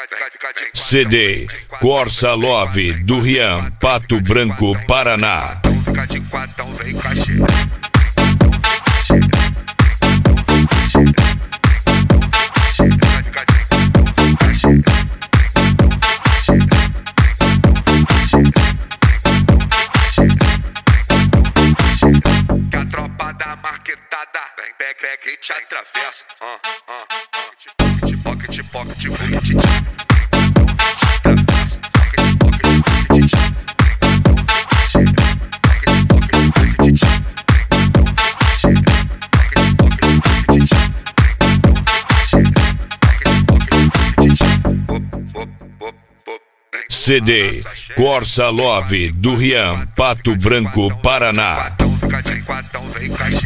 CD Corsa Love do Rian, Pato Branco, Paraná. Fica de quatão, vem cachê. Que a tropa da marquetada vem, pega e te atravessa. Pocket, pocket, CD Corsa Love do Rian, Pato Branco, Paraná. Fica de quatão, vem cachê.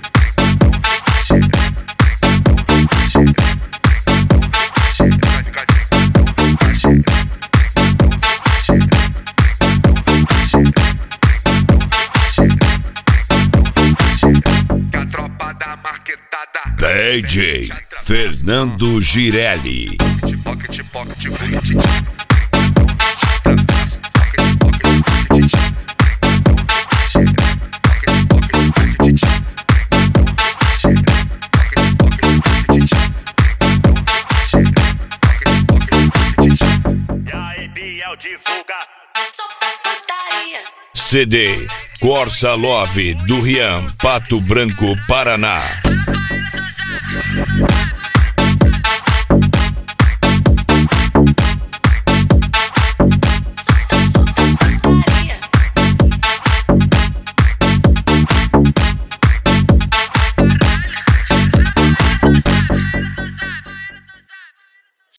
Que a tropa da marquetada DJ Fernando Girelli. Pocket, CD Corsa Love do Rian, Pato Branco, Paraná.